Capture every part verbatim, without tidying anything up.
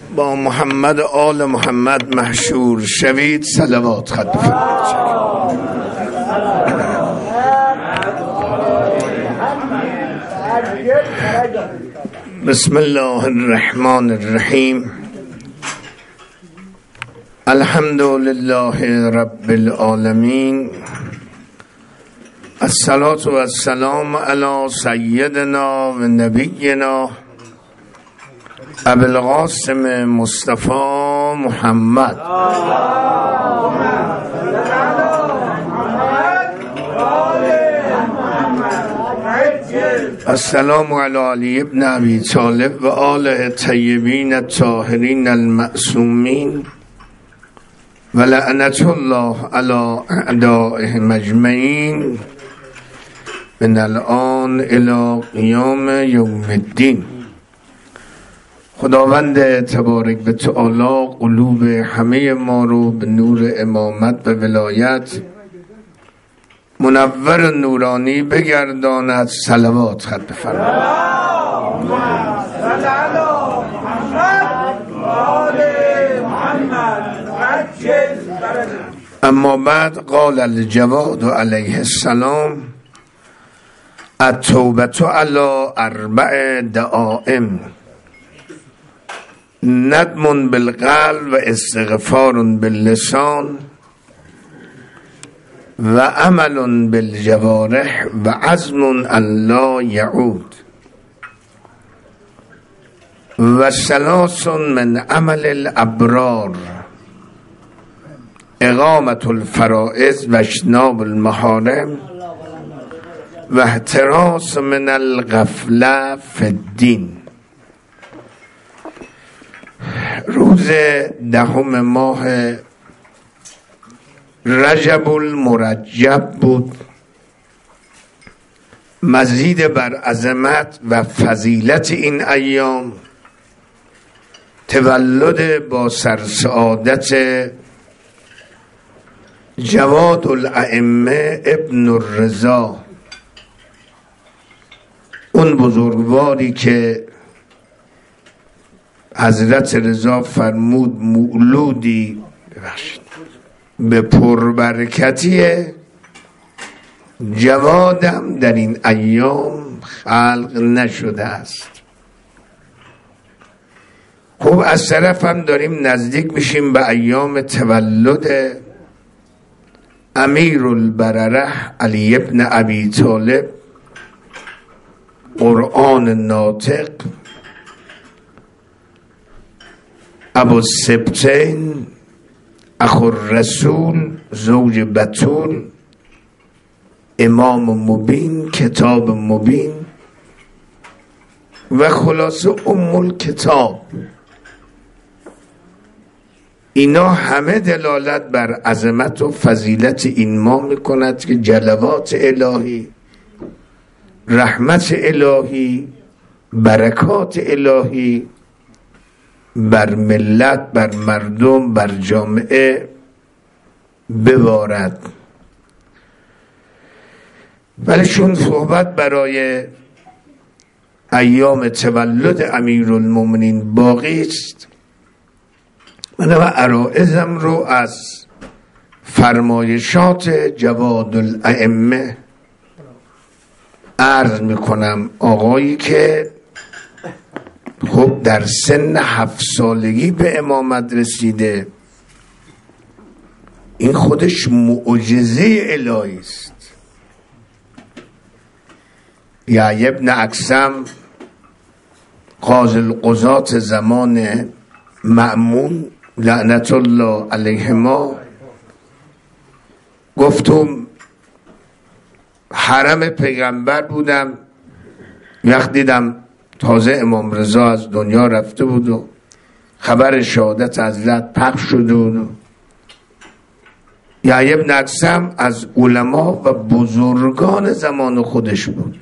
با محمد و آل محمد محشور شوید. صلوات خط بفرمایید. بسم الله الرحمن الرحیم. الحمد لله رب العالمین. الصلاة و السلام علی سیدنا و نبینا ابو القاسم مصطفی محمد. السلام علی علی ابن ابی طالب و آله الطیبین الطاهرین المعصومین و لعنت الله علی اعدائهم اجمعین من الان الی قیام یوم الدین. خداوند تبارک و تعالی قلوب همه ما رو به نور امامت و ولایت منور و نورانی بگرداند. صلوات خط بفرمایید. اما بعد قال الجواد علیه السلام التوبة علی اربع دعائم: ندم بالقلب و استغفار باللسان و عمل بالجوارح و عزم ان لا یعود و ثلاث من عمل الابرار: اقامت الفرائض و اجتناب المحارم و احتراس من الغفله فی الدین. روز دهم ماه رجب المرجب بود. مزید بر عظمت و فضیلت این ایام تولد با سرسعادت جواد الائمه ابن الرضا، اون بزرگواری که حضرت رضا فرمود مولودی به پربرکتیه، جوادم در این ایام خلق نشده است. خب از طرف هم داریم نزدیک میشیم به ایام تولد امیر البرره علی ابن ابی طالب، قرآن ناطق، ابو السبتین، اخو الرسول، زوج بتول، امام مبین، کتاب مبین و خلاصه ام الکتاب. اینا همه دلالت بر عظمت و فضیلت این ماه میکند که جلوات الهی، رحمت الهی، برکات الهی بر ملت، بر مردم، بر جامعه ببارد. ولی چون صحبت برای ایام تولد امیرالمومنین باقی است، من و عرائزم رو از فرمایشات جواد الائمه عرض میکنم. آقایی که خب در سن هفت سالگی به امامت رسیده، این خودش معجزه الهی است. یحیی ابن اکثم قاضی القضات زمان مأمون لعنت الله علیهما گفتم حرم پیغمبر بودم، وقت دیدم تازه امام رضا از دنیا رفته بود و خبر شهادت حضرت پخش شده بود. یحیی ابن اکثم از علما و بزرگان زمان خودش بود.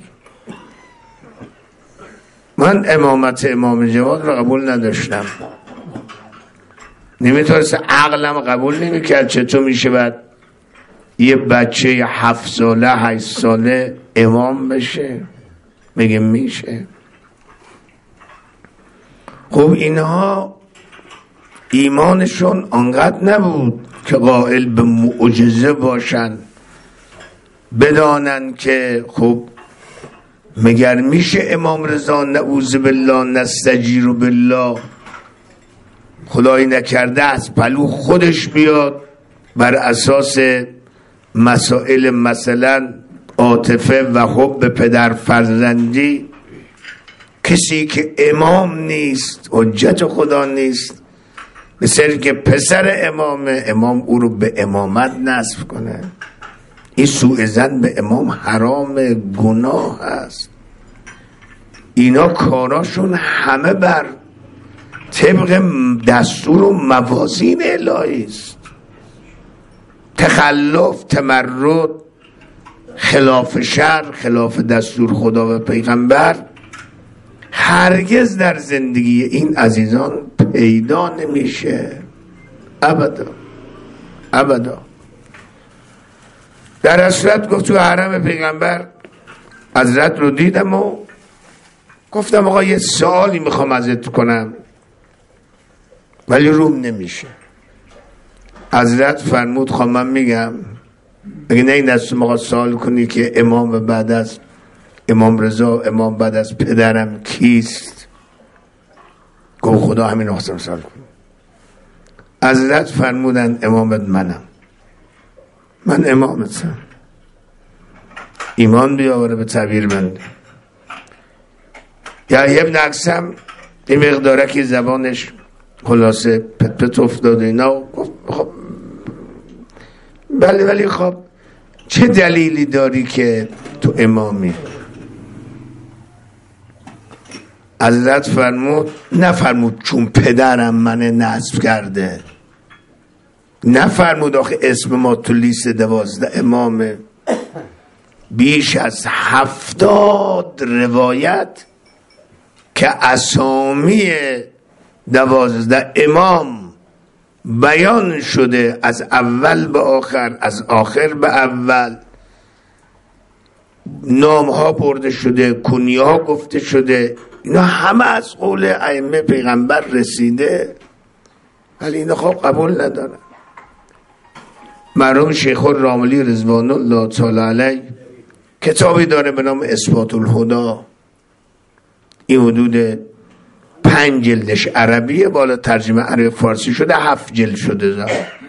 من امامت امام جواد را قبول نداشتم، نمیتونست، عقلم قبول نمیکرد چطور میشه بعد یه بچه هفت ساله هشت ساله امام بشه. میگه میشه. خب اینها ایمانشون انقدر نبود که قائل به معجزه باشن، بدانن که خب مگر میشه امام رضا نعوذ بالله نستجیر بالله خدایی نکرده از پلو خودش بیاد بر اساس مسائل مثلا عاطفه و حب پدر فرزندی، کسی که امام نیست، حجت خدا نیست، مثل که پسر امامه، امام او رو به امامت نصب کنه. این سوء ظن به امام حرام، گناه است. اینا کاراشون همه بر طبق دستور و موازین الهی است. تخلف، تمرد، خلاف شرع، خلاف دستور خدا و پیغمبر هرگز در زندگی این عزیزان پیدا نمیشه، ابدا ابدا. در اصلت گفت تو حرم پیغمبر حضرت رو دیدم و گفتم آقا یه سوالی میخوام ازت کنم، ولی روم نمیشه. حضرت فرمود خواهم من میگم، اگه نه این دست مقا سوال کنی که امام بعد از امام رضا، امام بعد از پدرم کیست؟ گفت خدا همین خواستم سوال کنی. حضرت فرمودن امامت منم، من امامتم. ایمان بیاوره به تعبیر بنده. یا ابن اقسم این مقداره که زبانش خلاصه پت پت افتاده اینا، خب بله ولی خب چه دلیلی داری که تو امامی؟ حضرت فرمود، نفرمود چون پدرم من نصب کرده، نفرمود آخه اسم ما تو لیست دوازده امامه. بیش از هفتاد روایت که اسامی دوازده امام بیان شده، از اول به آخر، از آخر به اول، نام ها برده شده، کنیه ها گفته شده، اینا همه از قول ائمه پیغمبر رسیده، ولی اینا خب قبول ندارن. مرحوم شیخ الراملی رضوان الله تعالی علیه کتابی داره به نام اثبات الهدی، این حدود پنج جلدش عربیه، بالا ترجمه عربی فارسی شده، هفت جلد شده زمان.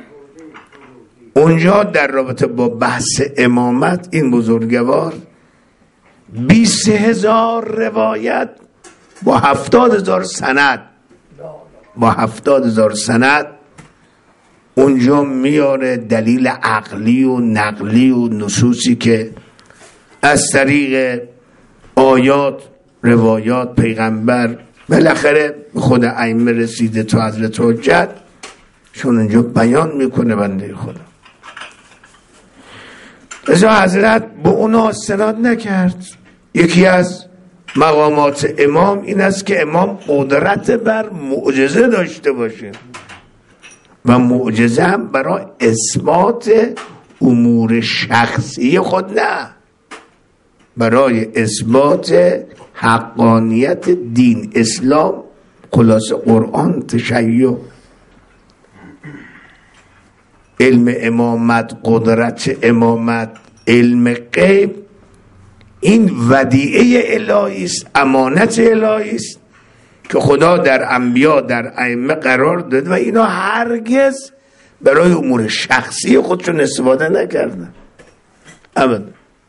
اونجا در رابطه با بحث امامت این بزرگوار بیست هزار روایت با هفتاد هزار سند با هفتاد هزار سند اونجا میاره دلیل عقلی و نقلی و نصوصی که از طریق آیات، روایات، پیغمبر بالاخره خود ائمه رسیده تو حضرت حجت، چون اونجا بیان میکنه بنده خدا. ازا حضرت به اونا استناد نکرد. یکی از مقامات امام این است که امام قدرت بر معجزه داشته باشه و معجزه هم برای اثبات امور شخصی خود نه، برای اثبات حقانیت دین اسلام، خلاصه قرآن، تشیع، علم امامت، قدرت امامت، علم غیب. این ودیعه الهی است، امانت الهی است که خدا در انبیا، در ائمه قرار داد و اینا هرگز برای امور شخصی خودشون استفاده نکردن ابدا.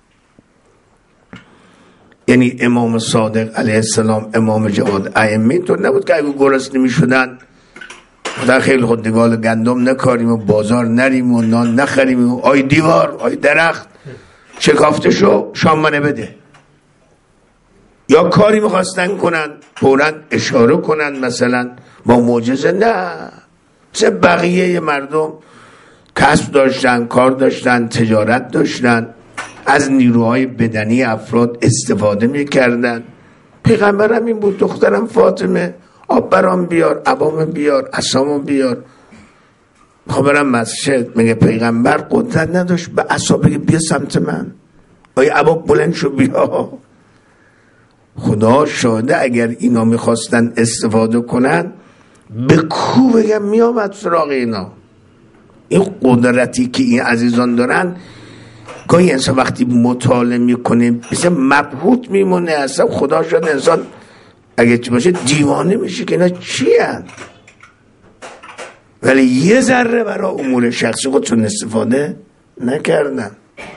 یعنی امام صادق علیه السلام، امام جواد، ائمه اینطور نبود که اگه گرسنه میشدن خدا خیلی خود نگال گندم نکاریم و بازار نریم و نان نخریم و آی دیوار، آی درخت شکافته شو شام منه بده، یا کاری میخواستن کنن فوراً اشاره کنن مثلا با معجزه. نه، چه بقیه مردم کسب داشتن، کار داشتن، تجارت داشتن، از نیروهای بدنی افراد استفاده میکردن. پیغمبرم این بود، دخترم فاطمه آب برام بیار، عبام بیار، عصامو بیار. میخوام برم مسجد، میگه پیغمبر قدرت نداشت به عصا بگه بیا سمت من، آیا عباب بلند شو بیا. خدا شاهده اگر اینا میخواستن استفاده کنن به کو بگم میامد سراغ اینا. این قدرتی که این عزیزان دارن گاهی انسان وقتی مطالعه میکنه مثل مبهوت میمونه، اصلا خدا شد انسان اگه چی باشه دیوانه میشه که اینا چی هست، ولی یه ذره برای امور شخصی خودشون استفاده نکردن.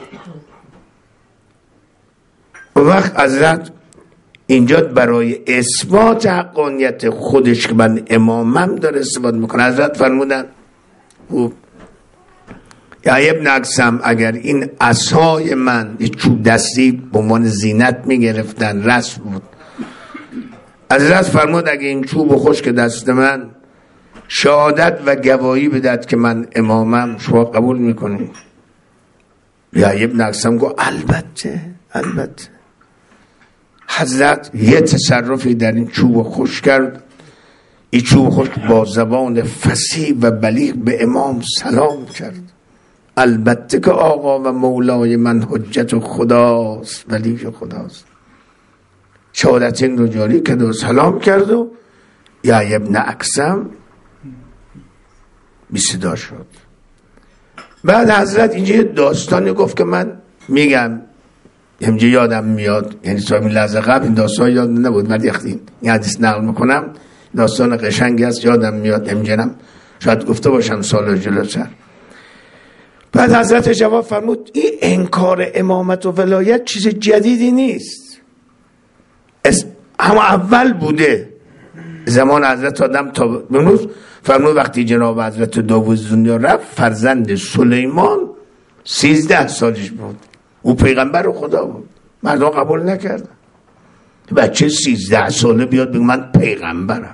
و وقت حضرت اینجا برای اثبات حقانیت خودش که من امامم داره استفاده میکنه. حضرت فرمودن خوب یا ابن اقسم اگر این عصای من یه چوب دستی به عنوان زینت میگرفتن رسم بود، حضرت فرمود اگر این چوب خشک دست من شهادت و گواهی بدهد که من امامم، شما قبول میکنید؟ یا ابن اقسم گفت البته البته. حضرت یه تصرفی در این چوب خشک کرد، این چوب خشک با زبان فصیح و بلیغ به امام سلام کرد، البته که آقا و مولای من حجت خداست ولی خداست. شهادت این رو جاری کرد و سلام کرد و یا ابن اقسم بی صدا شد. بعد حضرت اینجا داستانی گفت که من میگم همجا یادم میاد، یعنی تا این لحظه قبل این داستان یاد نبود، ولی وقتی این حدیث نقل میکنم داستان قشنگی است یادم میاد، همجنم شاید گفته باشم سال جلوتر. بعد حضرت جواب فرمود این انکار امامت و ولایت چیز جدیدی نیست، همه اول بوده زمان حضرت آدم تا بنوز. فرمود وقتی جناب حضرت داوود دنیا رفت فرزند سلیمان سیزده سالش بود، او پیغمبر خدا بود، مردم قبول نکردن. بچه سیزده ساله بیاد بگه من پیغمبرم،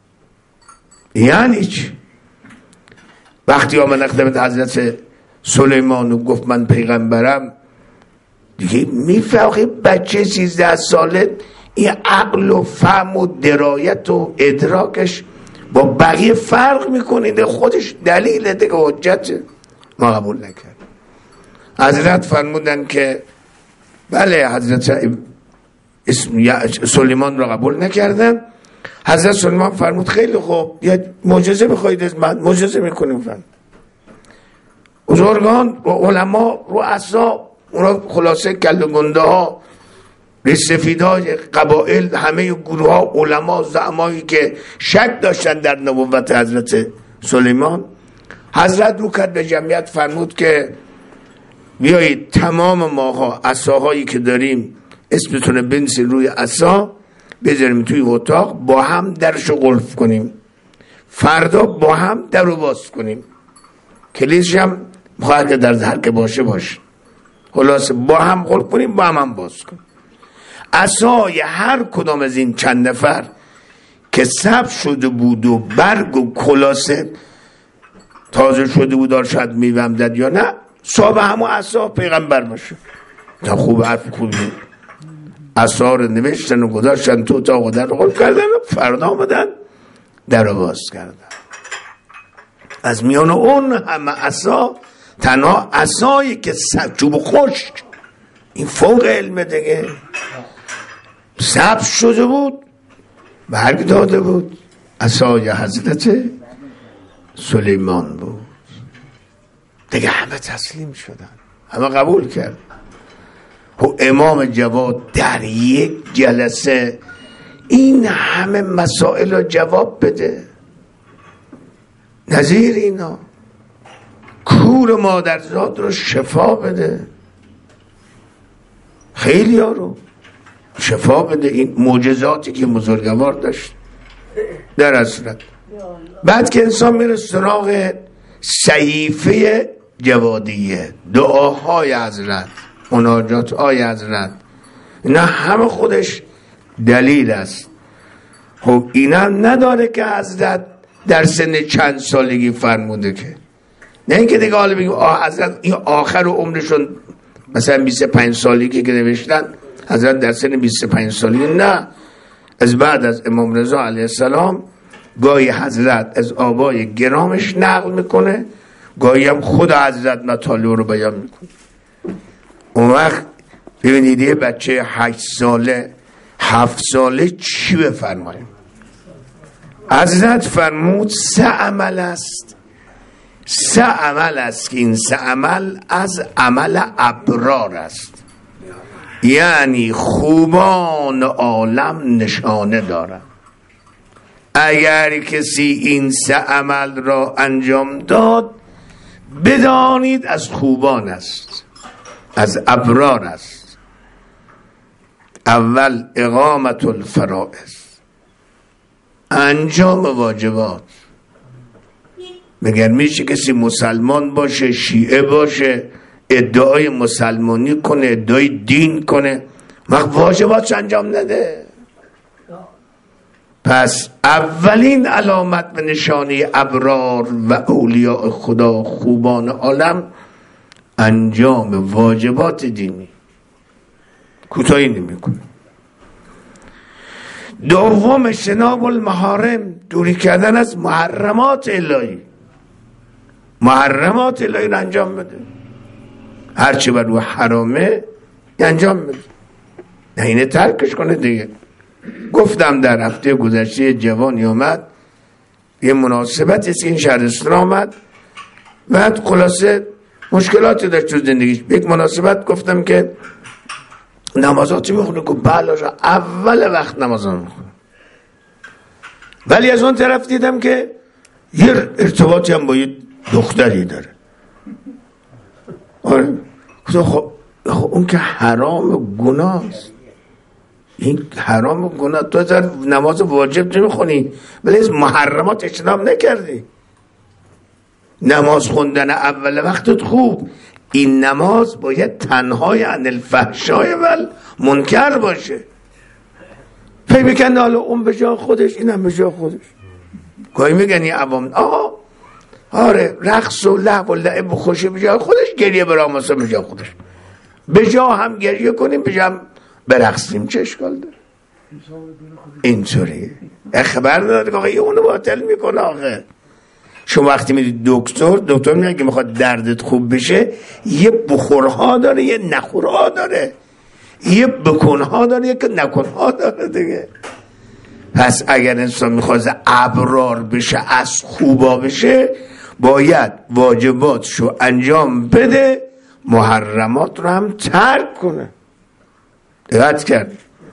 یعنی چی؟ وقتی آمد خدمت حضرت سلیمان و گفت من پیغمبرم دیگه میفهمی بچه سیزده ساله این عقل و فهم و درایت و ادراکش با بقیه فرق میکنه، خودش دلیل دیگه حجت ما قبول نکرد. حضرت فرمودن که بله حضرت اسم سلیمان را قبول نکردن. حضرت سلیمان فرمود خیلی خوب یا معجزه بخواید از من، معجزه میکنیم. فرمود بزرگان و علما رؤسا اونا خلاصه کله گنده ها سفیدای قبائل همه گروه ها علما زعمایی که شک داشتن در نبوت حضرت سلیمان، حضرت رو کرد به جمعیت فرمود که بیایید تمام ماها عصاهایی که داریم اسمتونه بنویسید روی عصا بذاریم توی اتاق با هم درشو قلف کنیم، فردا با هم درو باز کنیم، کلیدش هم خواهد که در هر که باشه باشه، خلاصه با هم قلف کنیم با هم هم باز کنیم. عصای هر کدام از این چند نفر که سبز شده بود و برگ و خلاصه تازه شده بود دار شاید میوهم داد یا نه صاحب همون عصا پیغمبر باشه. تا خوب حرف خوبی عصا رو نوشتن و گذاشتن تو اتاق و در رو قلف کردن و فردا آمدن در رو باز کردن. از میان اون همه عصا تنها عصایی که چوب خشک این فوق علم دیگه سبز شده بود برگ داده بود عصای حضرت سلیمان بود دیگه، همه تسلیم شدن، همه قبول کرد. و امام جواد در یک جلسه این همه مسائل رو جواب بده، نظیر اینا کور مادرزاد رو شفا بده، خیلی ها رو شفا بده، این معجزاتی که بزرگوار داشت در اصلت. بعد که انسان میره سراغ صحیفه جوادیه، دعاهای حضرت، مناجات های حضرت، اینا همه خودش دلیل است. خب اینا نداره که حضرت در سن چند سالگی فرموده که نه اینکه دیگه حالا بگیم حضرت این آخر عمرشون مثلا بیست و پنج سالگی که نوشتن حضرت در سن بیست و پنج سالگی، نه، از بعد از امام رضا علیه السلام گاهی حضرت از آبای گرامش نقل میکنه، گاهی هم خود حضرت مطالعه رو بیان میکنه. اون وقت ببینید یه بچه هشت ساله هفت ساله چی بفرماییم، حضرت فرمود سه عمل است، سه عمل است که این سه عمل از عمل ابرار است، یعنی خوبان عالم نشانه دارند. اگر کسی این سه عمل را انجام داد بدانید از خوبان است، از ابرار است. اول اقامت الفرائض، انجام واجبات. مگر میشه کسی مسلمان باشه، شیعه باشه، ادعای مسلمانی کنه، ادعای دین کنه، وقت واجباتش انجام نده؟ پس اولین علامت و نشانه ابرار و اولیاء خدا، خوبان عالم، انجام واجبات دینی، کوتاهی نمیکنه. دوم اجتناب المحارم، دوری کردن از محرمات الهی. محرمات الهی رو انجام بده، هرچی بر او حرامه انجام بده، نه اینه ترکش کنه دیگه. گفتم در هفته گذشته جوانی اومد، یه مناسبتی است که این شهرستان آمد، بعد خلاصه مشکلاتی داشت تو زندگیش. یک مناسبت گفتم که نمازاتی میخونه، که بله اول وقت نمازان میخونه، ولی از اون طرف دیدم که یه ارتباطی هم با یه دختری داره. آره خب اون که حرام گناه است، این حرام گناه. تو در نماز واجب نمیخونی ولی از محرمات اجتناب نکردی. نماز خوندن اول وقتت خوب، این نماز باید تنهای عن الفحشای و منکر باشه. فکر میکنه حالا اون به جا خودش، اینم به جا خودش. گاهی میگن یه عوام آقا آره رقص و لعب و لعب و خوشی به جا خودش، گریه براماسا به جا خودش. به جا هم گریه کنیم، به جا هم برقصیم، چه اشکال داره؟ اینطوریه. خبر داره که آقا یه اونو باطل میکنه. آقا شما وقتی میدید دکتر، دکتر میگه که میخواد دردت خوب بشه یه بخورها داره، یه نخورها داره، یه بکنها داره، یه که نکنها داره دیگه. پس اگر انسان میخواد ابرار بشه، از خوبا بشه، باید واجباتشو انجام بده، محرمات رو هم ترک کنه. دقت کرد.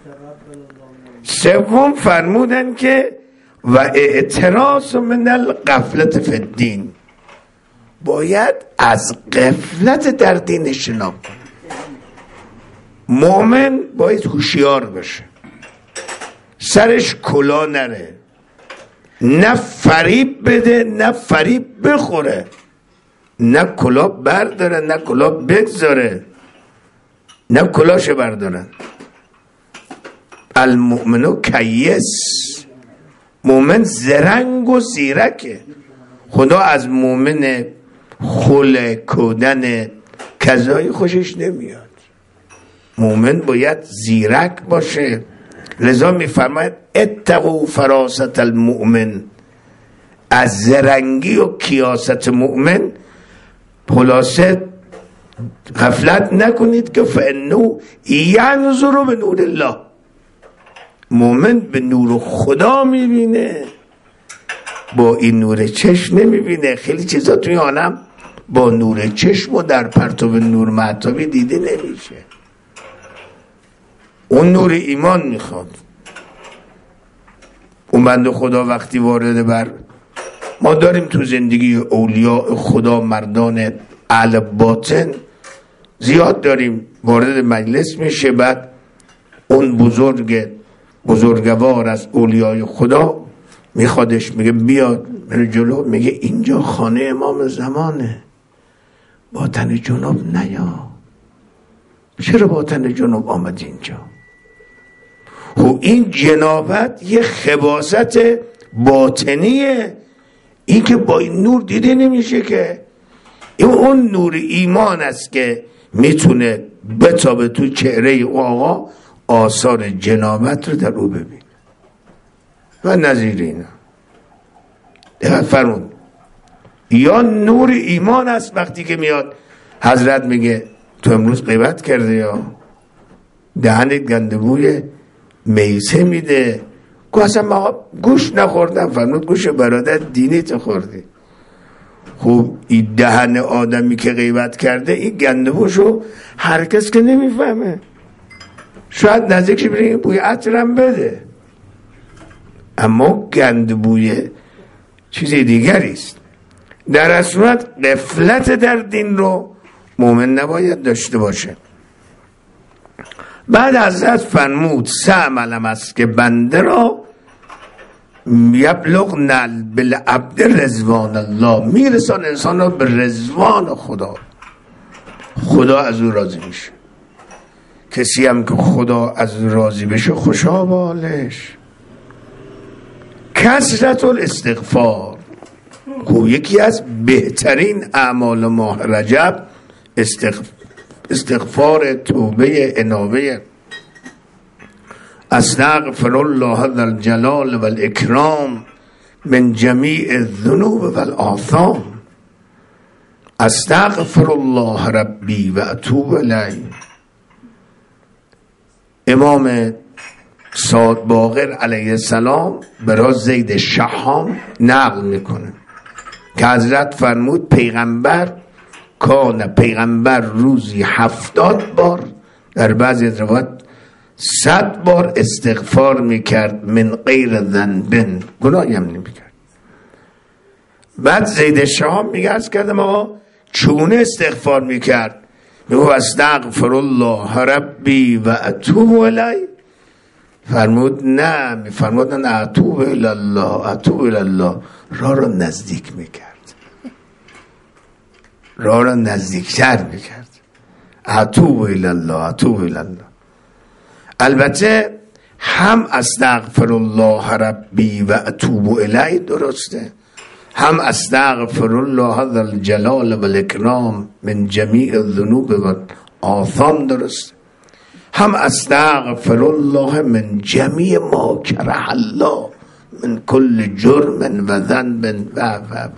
سوم فرمودن که و اعتراض من الغفلت فی الدین، باید از غفلت در دین اجتناب کنه. مؤمن باید هوشیار باشه، سرش کلا نره، نه فریب بده نه فریب بخوره، نه کلا برداره نه کلا بگذاره، نه کلاش بردارن. المؤمنو کیس، مؤمن زرنگ و زیرکه. خدا از مؤمن خل کودن کذایی خوشش نمیاد. مؤمن باید زیرک باشه. لذا میفرماید اتقوا فراست المؤمن، از زرنگی و کیاست مؤمن خلاصه غفلت نکنید که فانه ینظر به نور الله، مؤمن به نور خدا میبینه، با این نور چشم نمیبینه. خیلی چیزا توی عالم با نور چشم و در پرتو نور مهتابی دیده نمیشه. اون نور ایمان میخواد. اون بنده خدا وقتی وارد بر ما داریم تو زندگی اولیاء خدا، مردان اهل باطن زیاد داریم، وارد مجلس میشه، بعد اون بزرگ بزرگوار از اولیاء خدا میخوادش، میگه بیاد، میره جلو، میگه اینجا خانه امام زمانه، با تن جنوب نیا. چرا با تن جنوب آمد اینجا؟ خب این جنابت یه خباثت باطنیه، این که با این نور دیده نمیشه که. این اون نور ایمان است که میتونه بتابه تو چهره او آقا آثار جنابت رو در او ببین و نظیر اینا. دقیق فرمون. یا نور ایمان است وقتی که میاد حضرت میگه تو امروز غیبت کرده، یا دهنت گندگوی میسه میده، گو اصلا ما گوش نخوردم. فرمود گوش برادر دینی تو خوردی. خب این دهن آدمی که غیبت کرده این گندمشو هر کس که نمیفهمه، شاید نزدیکش بریم بوی عطرم بده، اما گند بوی چیزی دیگری است. در اصل غفلت در دین رو مومن نباید داشته باشه. بعد حضرت فرمود سه عملم است که بنده را یبلغ نل بالعبد رضوان الله، میرسان انسان را به رضوان خدا. خدا از او راضی میشه. کسی هم که خدا از او راضی بشه خوشا بالش. کثرت الاستغفار، خب یکی از بهترین اعمال ماه رجب استغفار، توبه، انابه. استغفر الله ذا الجلال والاکرام من جمیع الذنوب والآثام. استغفر الله ربی و اتوب الیه. امام سعد باقر علیه السلام برای زید شحام نقل میکنه که حضرت فرمود پیغمبر کان پیغمبر روزی هفتاد بار، در بعضی از روایات صد بار استغفار میکرد من غیر ذنب، گناهی هم نمیکرد. بعد زید شحام میگه از کردم آقا چونه استغفار میکرد؟ میگه استغفر الله ربی و اتوب الیه. فرمود نه، میفرمود نه اتوب الی الله، اتوب الی الله، راه رو نزدیک میکرد، راه رو نزدیکتر میکرد. اتوب الی الله، اتوب الی الله. البته هم استغفر الله ربی و اتوب الیه درسته، هم استغفر الله ذا الجلال والاکرام من جمیع الذنوب والآثام درسته، هم استغفر الله من جمیع ما کره الله من کل جرم و ذنب و و و.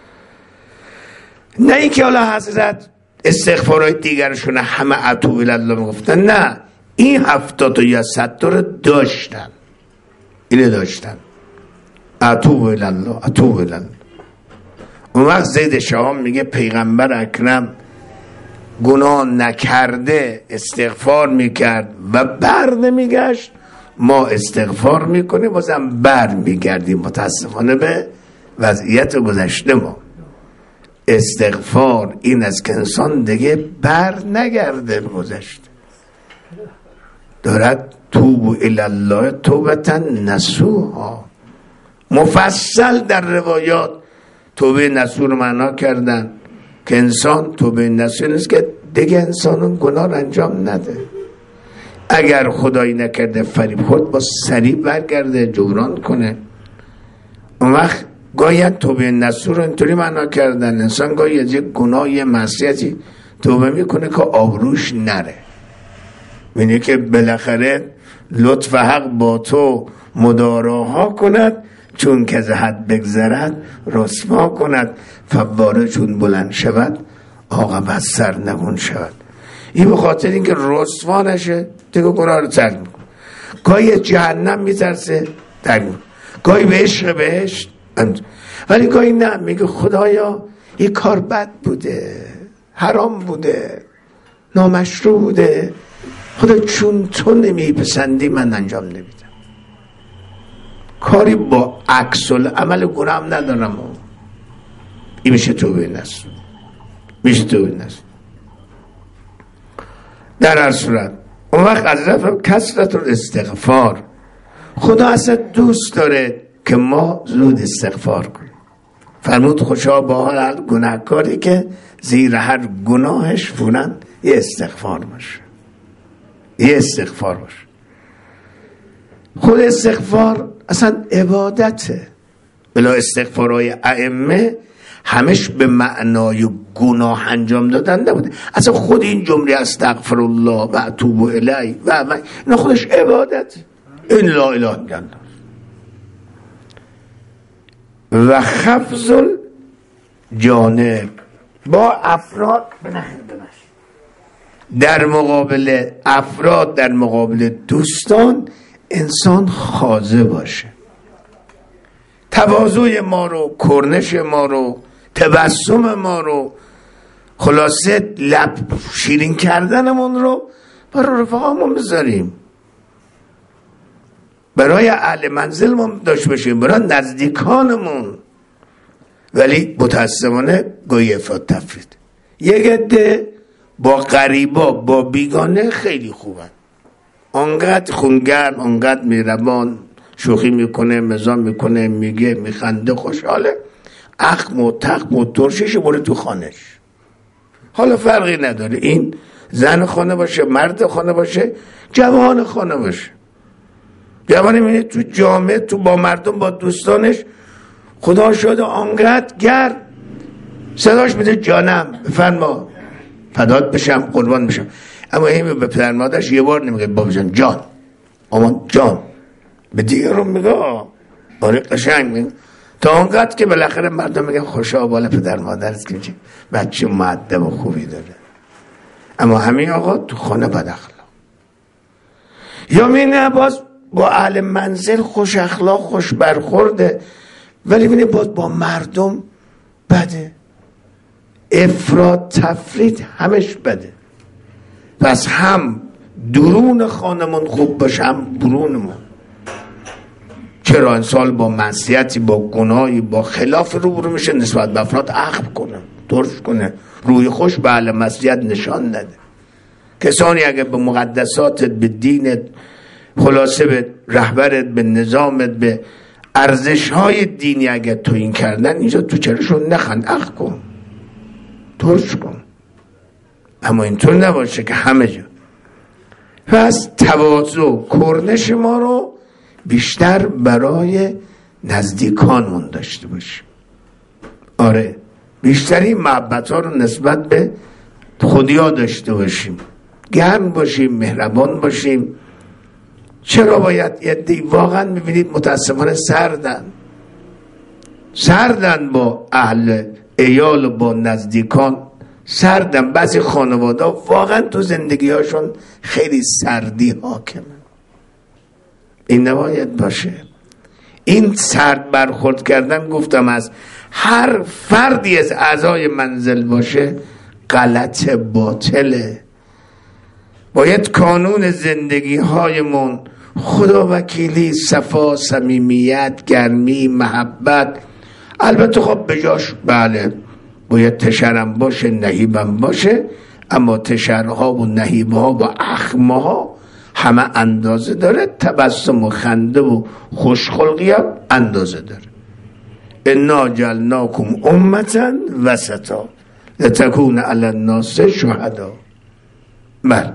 نه ای که حالا حضرت استغفارهای دیگرشون همه اتوب الی الله میگفتن، نه، این هفتاد یا صد رو داشتن، اینه داشتن اتوب الی الله، اتوب الی الله. اون وقت زید شحام میگه پیغمبر اکرم گناه نکرده استغفار میکرد و بر نمیگشت، ما استغفار میکنیم بازم بر میگردیم. متاسفانه به وضعیت گذشته ما استغفار این است که انسان دیگه بر نگرده گذشته، دارد توبوا الی الله توبة نصوحا. مفصل در روایات توبه نصوح رو معنا کردن که انسان توبه نصوح نیست که دیگه انسان گناه رو انجام نده، اگر خدایی نکرده فریب خود با سریع برگرده جبران کنه. اون وقت گاهی توبه نصوح رو اینطوری معنا کردن انسان گاهی از یک گناه یه معصیتی توبه میکنه که آبروش نره، میگه که بالاخره لطف حق با تو مداراها کند، چون که از حد بگذرد رسوا کند، فواره چون بلند شود عاقبت سرنگون شود. این به خاطر اینکه رسوا نشه دیگه گناه رو ترک میکنه. گاهی جهنم میترسه ترک میکنه، گاهی به عشق بهشت، ولی گاهی نه، میگه خدایا این کار بد بوده، حرام بوده، نامشروع بوده، خدا چون تو نمیپسندی من انجام نمیدم. کاری با عکس العمل گناه هم ندارم. این میشه توبه نصوح، میشه توبه نصوح. در هر صورت اون وقت حضرت کثرت الاستغفار، خدا اصلا دوست داره که ما زود استغفار کنیم. فرمود خوشا با حال گناهکاری که زیر هر گناهش فوراً یه استغفار باشه، یه استغفار باشه. خود استغفار اصلا عبادته، بلا استغفارهای ائمه همش به معنای گناه انجام دادن نبوده. اصلا خود این جمله استغفر الله و اتوب الیه و و اینا خودش عبادت. این لا اله الا الله و خفض الجانب با افراد در مقابل افراد، در مقابل دوستان انسان خاضع باشه، تواضع ما رو، کرنش ما رو، تبسم ما رو، خلاصه لب شیرین کردنمون رو برای رفقامون بذاریم، برای اهل منزلمون داشته باشیم، برای نزدیکانمون. ولی متاسفانه گاهی افراط تفرید. یک عده با غریبا با بیگانه خیلی خوبن، انقدر خونگرم، انقدر مهربان، شوخی میکنه، مزاح میکنه، میگه، میخنده، خوشحاله، اخم و تخم و ترشش بره تو خانش. حالا فرقی نداره این زن خانه باشه، مرد خانه باشه، جوان خانه باشه. جوانی میبینید تو جامعه، تو با مردم، با دوستانش خدا شده انقدر گرم، صداش میده جانم، بفرما، فدات بشم، قربان بشم. اما این به پدر مادرش یه بار نمیگه بابا جان جان، اما جان به دیگران میگه آره قشنگ میگه، تا اونقدر که بالاخره مردم میگن خوشا بالا پدر مادر است که بچه مؤدب و خوبی داره. اما همین آقا تو خانه بد اخلاق. یا مینه باز با اهل منزل خوش اخلاق، خوش برخورده، ولی بینه باز با مردم بده. افراط تفرید همش بده. پس هم درون خانمون خوب باشه، هم برونمون. چرا انسان با معصیتی، با گناهی، با خلاف روبرو میشه، نسبت به افراد عقب کنه، درش کنه، روی خوش به اهل معصیت نشان نده. کسانی اگه به مقدساتت، به دینت، خلاصه به رهبرت، به نظامت، به ارزش‌های دینی اگه توهین کردن، اینجا تو چراشون نخند، عقب کن، درش کن. اما اینطور نباشه که همه جا. پس تواضع، کرنش ما رو بیشتر برای نزدیکانمون داشته باشیم. آره بیشتری محبت ها رو نسبت به خودیا داشته باشیم، گرم باشیم، مهربان باشیم. چرا باید یه واقعا میبینید متاسفانه سردن سردن با اهل عیال و با نزدیکان سردن. بعضی خانواده واقعا تو زندگی هاشون خیلی سردی حاکمه. این نباید باشه. این سرد برخورد کردن گفتم از هر فردی از اعضای منزل باشه غلط، باطله. باید کانون زندگی هایمون خدا وکیلی، صفا، صمیمیت، گرمی، محبت، البته خب بجاش بله باید تشرم باشه، نهیبم باشه، اما تشرها و نهیبها و اخمها همه اندازه داره. تبسم و خنده و خوشخلقی هم اندازه داره. انا جعلناکم امة وسطا لتکون علی الناس شهدا. بله.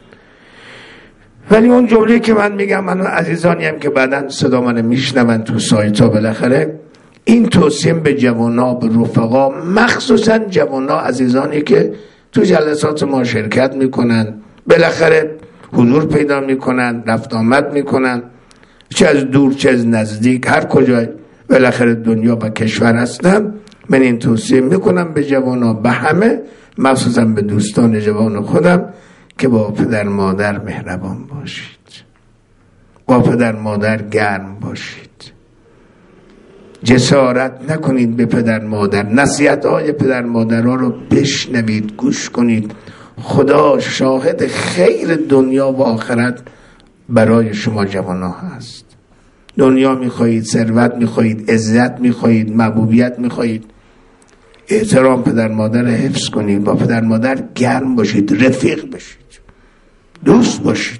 ولی اون جمله که من میگم، من عزیزانی هم که بعداً صدا من میشنون تو سایت ها، بالاخره این توصیه به جوانا، به رفقا، مخصوصا جوانا عزیزانی که تو جلسات ما شرکت میکنن، بالاخره حضور پیدا میکنن، رفت آمد میکنن، چه از دور چه از نزدیک، هر کجای بالاخره دنیا و کشور هستن. من این توصیه میکنم به جوانا، به همه، مخصوصا به دوستان جوان خودم، که با پدر مادر مهربان باشید، با پدر مادر گرم باشید، جسارت نکنید به پدر مادر، نصیحت های پدر مادر ها رو بشنوید، گوش کنید. خدا شاهد خیر دنیا و آخرت برای شما جوان ها هست. دنیا میخواهید، ثروت میخواهید، عزت میخواهید، محبوبیت میخواهید، احترام پدر مادر حفظ کنید، با پدر مادر گرم باشید، رفیق باشید، دوست باشید.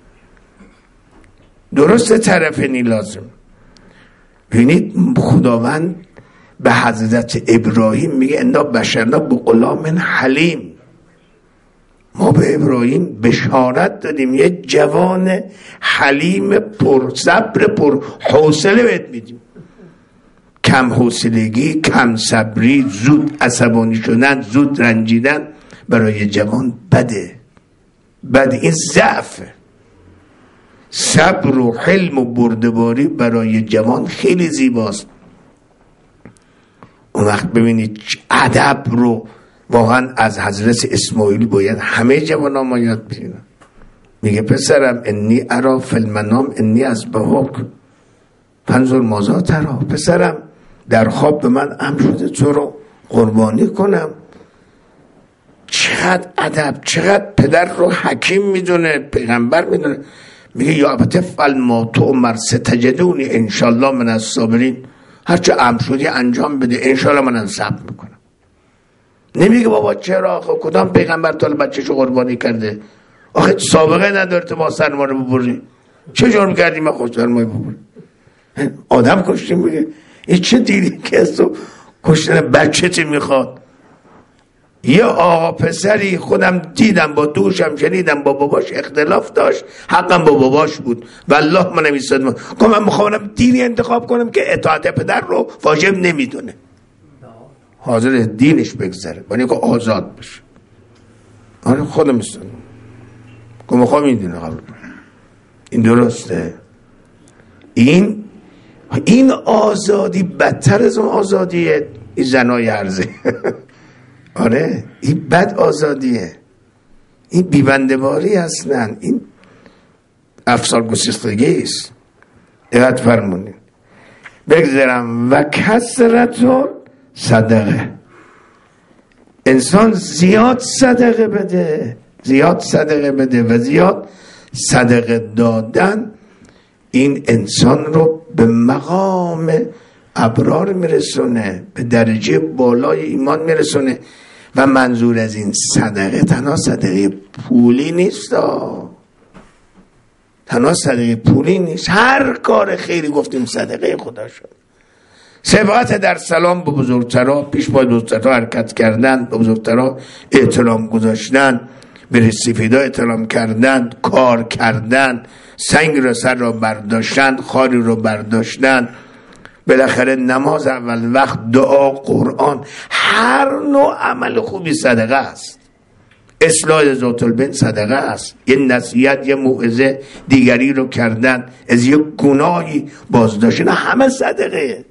درست طرفینی لازم. ببینید خداوند به حضرت ابراهیم میگه انا بشرنا بغلام حلیم. ما به ابراهیم بشارت دادیم یه جوان حلیم، پر صبر، پر حوصله بهت میدیم. کم حوصلگی، کم صبری، زود عصبانی شدن، زود رنجیدن برای جوان بده. بده، این ضعفه. صبر و حلم و بردباری برای جوان خیلی زیباست. اون وقت ببینید ادب رو واقعا از حضرت اسماعیل باید همه جوان ها ما یاد بگیرن. میگه پسرم انی ارا فی المنام انی اذبحک فانظر ماذا تری. پسرم در خواب به من امر شده تو رو قربانی کنم. چقدر ادب، چقدر پدر رو حکیم میدونه، پیغمبر میدونه. میگه یا ابت فعل ما تؤمر ستجدونی انشالله من الصابرین. هرچه امر شدی انجام بده، انشالله من صبر میکنم. نمیگه بابا چرا، آخه کدام پیغمبر تا بچه‌شو قربانی کرده؟ آخه سابقه نداره تو ما سرما رو ببری، چه جرم کردی ما خوش سرما ببری؟ آدم کشتیم. میگه این چه دیدی که از تو کشتن بچه‌ت میخواد؟ یه آقا پسری خودم دیدم، با دوشم شنیدم، با باباش اختلاف داشت، حقم با باباش بود والله من نمیستادم. گفتم من میخوام دینی انتخاب کنم که اطاعت پدر رو واجب نمیدونه، حاضر دینش بگذره ولی که آزاد بشه. آره خودم میستادم که میخوام این دینه قبول کنم. این درسته؟ این این آزادی بدتر از اون آزادیه این زنای عرضه. آره این بد آزادیه، این بیبنده‌باری هستن، این افسار گسیختگی است. دقت فرمونید. بگذارم و کثرت و صدقه، انسان زیاد صدقه بده، زیاد صدقه بده و زیاد صدقه دادن این انسان رو به مقام ابرار میرسونه، به درجه بالای ایمان میرسونه. و منظور از این صدقه تنها صدقه پولی نیست، تنها صدقه پولی نیست، هر کار خیری گفتیم صدقه خدا شد. سبقت در سلام به بزرگترها، پیش پای بزرگترها حرکت کردن، به بزرگترها احترام گذاشتن، به رسیفیدا احترام کردن، کار کردن، سنگ را سر را برداشتن، خاری رو برداشتن، بالاخره نماز اول وقت، دعا، قرآن، هر نوع عمل خوبی صدقه است. اصلاح ذات البین صدقه است. یه نصیحت، یه موعظه دیگری رو کردن، از یه گناهی بازداشتن، همه صدقه.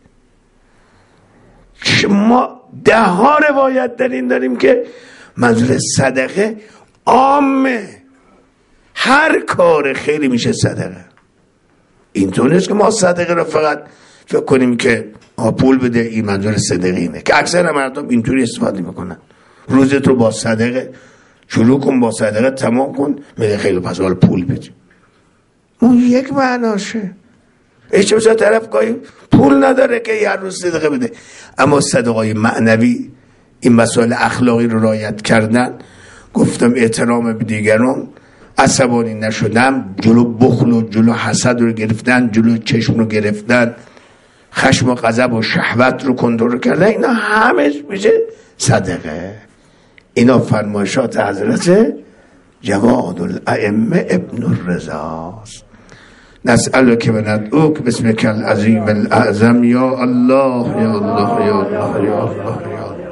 ما ده ها روایت در این داریم که منظور صدقه عامه، هر کار خیری میشه صدقه. اینطور نیست که ما صدقه رو فقط فکر کنیم که پول بده این منظور صدقه اینه، که اکثر مردم اینطوری استفاده میکنن. روزت رو با صدقه شروع کن، با صدقه تمام کن، میگه خیلی پس حال پول بده. اون یک معناشه. ایچه بسا طرف گاهی پول نداره که هر روز صدقه بده. اما صدقای معنوی، این مسائل اخلاقی رو رعایت کردن، گفتم احترام به دیگران، عصبانی نشدن، جلو بخل و جلو حسد رو گرفتن، جلو چشم رو گرفتن، خشم و غضب و شهوت رو کنترل کردن، اینا همش میشه صدقه. اینا فرمایشات حضرت جواد الائمه ابن الرضا است. نسألک و ندعوک بسمک العظیم الاعظم یا الله یا الله یا الله یا الله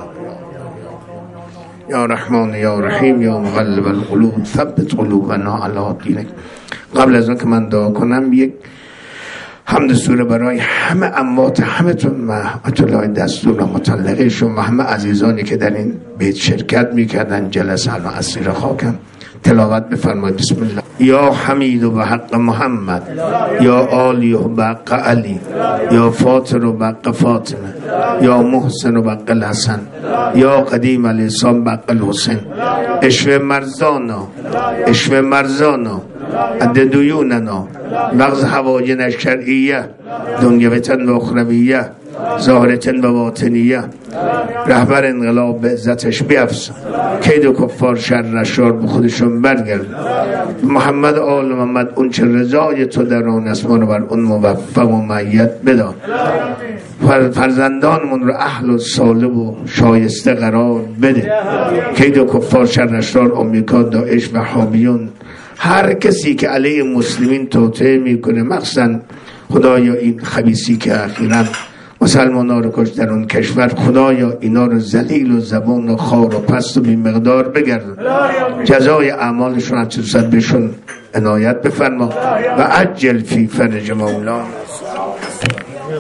یا رحمان یا رحیم یا مقلب القلوب ثبت قلوبنا علی دینک. قبل از اون که من دعا کنم یک حمد سوره برای همه اموات همتون، محمد الله دستور و مطلقهشون و همه عزیزانی که در این بیت شرکت میکردن جلسه و اسیر خاکم تلاوت بفرمایید. بسم الله. یا حمید و حق محمد، یا آلی و حق علی، یا فاطر و حق فاطمه، یا محسن و حق الحسن، یا قدیم الیسان و حق الحسین. اشوه مرزانا، اشوه مرزانا، عد دیوننا، نقض حواجن الشرعیه، دنیویتن و اخرویه، ظاهرتن و باطنیه. رهبر انقلاب به عزتش بیفزا، کید و کفار شر شر به خودشون برگرد. محمد آل محمد اون چه رضای تو در آن است ما رو بر اون موفق و معید بدان. فرزندانمون رو اهل و صالح و شایسته قرار بده. کید و کفار شر شر، آمریکا، داعش و حامیون، هر کسی که علیه مسلمین توطئه میکنه، مخصوصا خدایا این خبیثی که اخیراً مسلمان ها رو کش در اون کشور، خدایا اینا رو ذلیل و زبان و خار و پست و بی مقدار بگردن، جزای اعمالشون از چیزد بهشون عنایت بفرما و عجل فی فرج مولانا.